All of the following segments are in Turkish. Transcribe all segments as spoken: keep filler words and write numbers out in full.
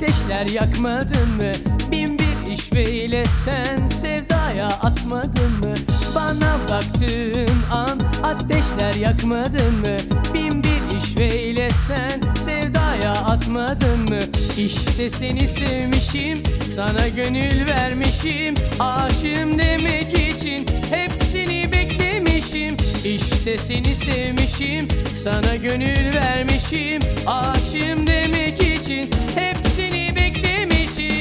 ateşler yakmadın mı? Bin bir işveyle sen sevdaya atmadın mı? Bana baktığın an ateşler yakmadın mı? Bin bir işveyle sen sevdaya atmadın mı? İşte seni sevmişim, sana gönül vermişim, aşığım demek için hepsini beklemişim. İşte seni sevmişim, sana gönül vermişim, aşığım demek için hepsini beklemişim.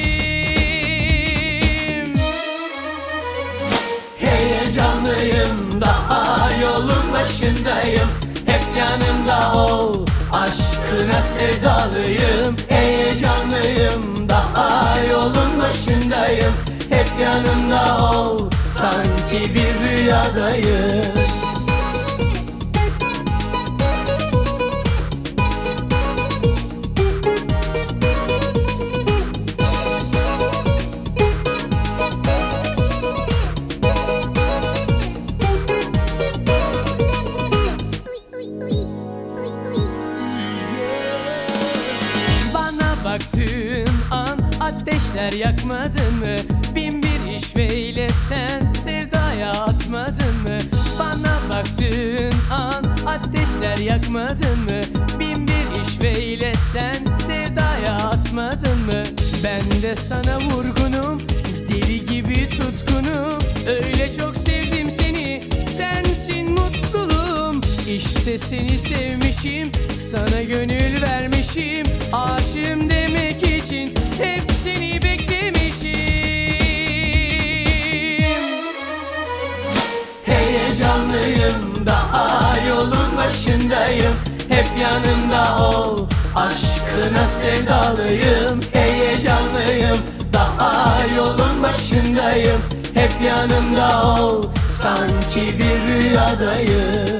Heyecanlıyım, daha yolun başındayım, hep yanımda ol, aşkına sevdalıyım. Heyecanlıyım, daha yolun başındayım, hep yanımda ol, sanki bir rüyadayım. Baktığın an ateşler yakmadın mı? Bin bir işveyle sen sevdaya atmadın mı? Bana baktığın an ateşler yakmadın mı? Bin bir işveyle sen sevdaya atmadın mı? Ben de sana vurgunum, deli gibi tutkunum, öyle çok sevdim seni, sensin mutluluğum. İşte seni sevmişim, sana gönül vermişim, aşığım demek için hepsini beklemişim. Heyecanlıyım, daha yolun başındayım, hep yanımda ol, aşkına sevdalıyım. Heyecanlıyım, daha yolun başındayım, hep yanımda ol, sanki bir rüyadayım.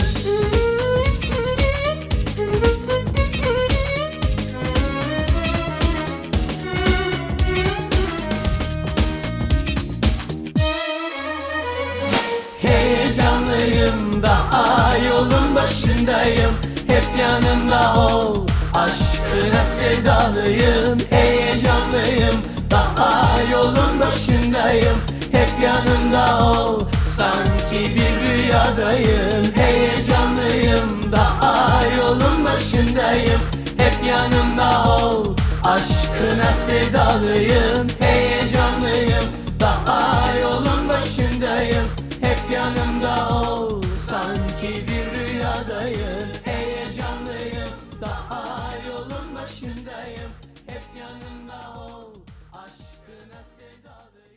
Heyecanlıyım, daha yolun başındayım, hep yanımda ol, aşkına sevdalıyım. Heyecanlıyım, daha yolun başındayım, hep yanımda ol, sanki bir rüyadayım. Heyecanlıyım, daha yolun başındayım, hep yanımda ol, aşkına sevdalıyım. Heyecanlıyım, daha yolun başındayım, hep yanımda ol, sanki bir rüyadayım. Heyecanlıyım, daha yolun başındayım, hep yanımda ol, aşkına sevdalıyım.